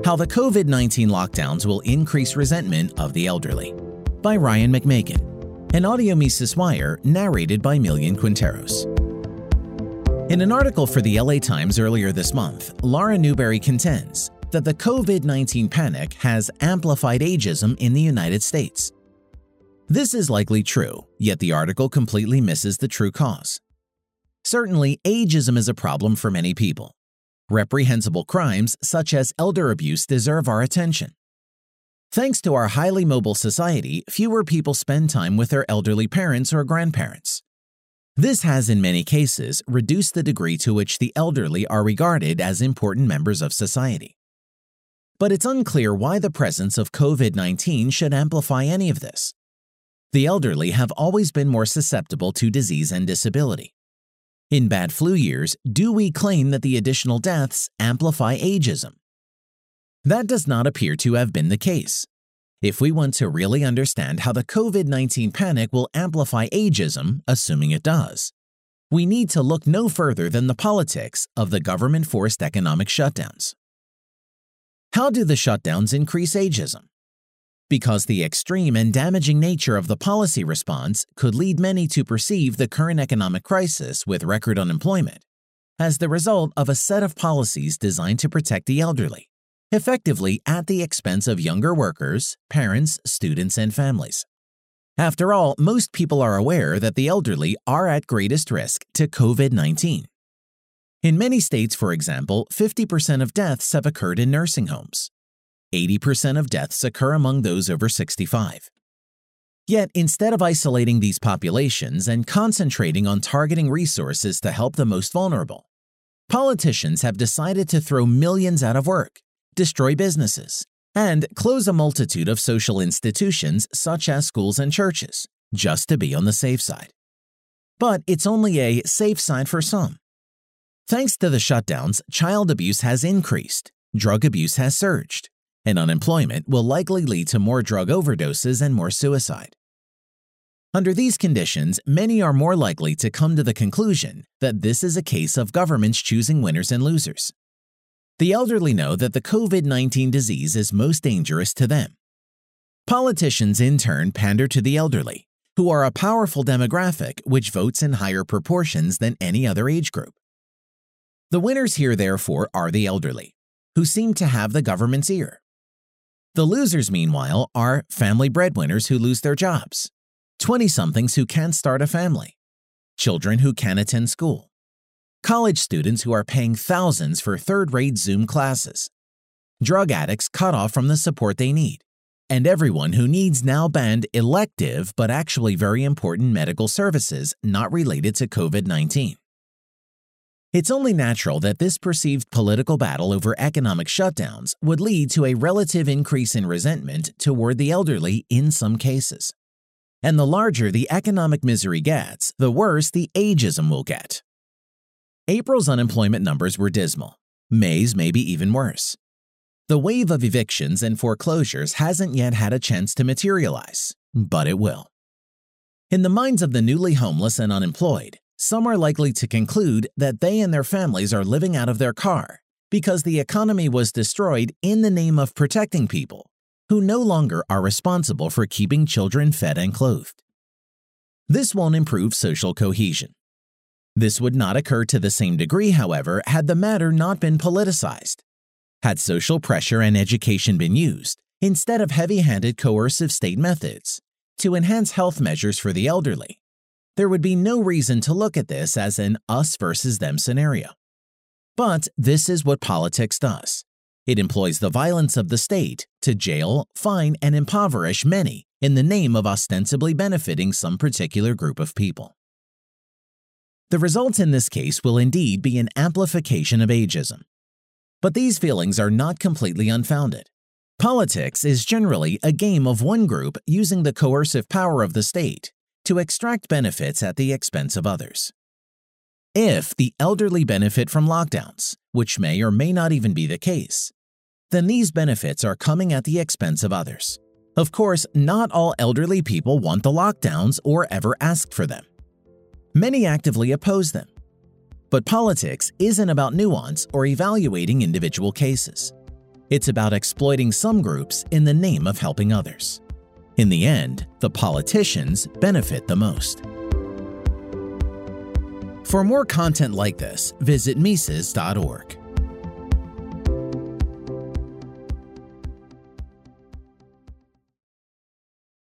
How the COVID-19 lockdowns will increase resentment of the elderly, by Ryan McMakin, an audio Mises Wire narrated by Millian Quinteros. In an article for the LA Times earlier this month, Laura Newberry contends that the COVID-19 panic has amplified ageism in the United States. This is likely true, yet the article completely misses the true cause. Certainly, ageism is a problem for many people. Reprehensible crimes such as elder abuse deserve our attention. Thanks to our highly mobile society, fewer people spend time with their elderly parents or grandparents. This has, in many cases, reduced the degree to which the elderly are regarded as important members of society. But it's unclear why the presence of COVID-19 should amplify any of this. The elderly have always been more susceptible to disease and disability. In bad flu years, do we claim that the additional deaths amplify ageism? That does not appear to have been the case. If we want to really understand how the COVID-19 panic will amplify ageism, assuming it does, we need to look no further than the politics of the government-forced economic shutdowns. How do the shutdowns increase ageism? Because the extreme and damaging nature of the policy response could lead many to perceive the current economic crisis with record unemployment as the result of a set of policies designed to protect the elderly, effectively at the expense of younger workers, parents, students, and families. After all, most people are aware that the elderly are at greatest risk to COVID-19. In many states, for example, 50% of deaths have occurred in nursing homes. 80% of deaths occur among those over 65. Yet, instead of isolating these populations and concentrating on targeting resources to help the most vulnerable, politicians have decided to throw millions out of work, destroy businesses, and close a multitude of social institutions such as schools and churches, just to be on the safe side. But it's only a safe side for some. Thanks to the shutdowns, child abuse has increased, drug abuse has surged, and unemployment will likely lead to more drug overdoses and more suicide. Under these conditions, many are more likely to come to the conclusion that this is a case of governments choosing winners and losers. The elderly know that the COVID-19 disease is most dangerous to them. Politicians in turn pander to the elderly, who are a powerful demographic which votes in higher proportions than any other age group. The winners here, therefore, are the elderly, who seem to have the government's ear. The losers, meanwhile, are family breadwinners who lose their jobs, 20-somethings who can't start a family, children who can't attend school, college students who are paying thousands for third-rate Zoom classes, drug addicts cut off from the support they need, and everyone who needs now banned elective but actually very important medical services not related to COVID-19. It's only natural that this perceived political battle over economic shutdowns would lead to a relative increase in resentment toward the elderly in some cases. And the larger the economic misery gets, the worse the ageism will get. April's unemployment numbers were dismal. May's may be even worse. The wave of evictions and foreclosures hasn't yet had a chance to materialize, but it will. In the minds of the newly homeless and unemployed, some are likely to conclude that they and their families are living out of their car because the economy was destroyed in the name of protecting people who no longer are responsible for keeping children fed and clothed. This won't improve social cohesion. This would not occur to the same degree, however, had the matter not been politicized. Had social pressure and education been used, instead of heavy-handed coercive state methods, to enhance health measures for the elderly, there would be no reason to look at this as an us versus them scenario. But this is what politics does. It employs the violence of the state to jail, fine, and impoverish many in the name of ostensibly benefiting some particular group of people. The result in this case will indeed be an amplification of ageism. But these feelings are not completely unfounded. Politics is generally a game of one group using the coercive power of the state to extract benefits at the expense of others. If the elderly benefit from lockdowns, which may or may not even be the case, then these benefits are coming at the expense of others. Of course, not all elderly people want the lockdowns or ever asked for them. Many actively oppose them. But politics isn't about nuance or evaluating individual cases. It's about exploiting some groups in the name of helping others. In the end, the politicians benefit the most. For more content like this, visit Mises.org.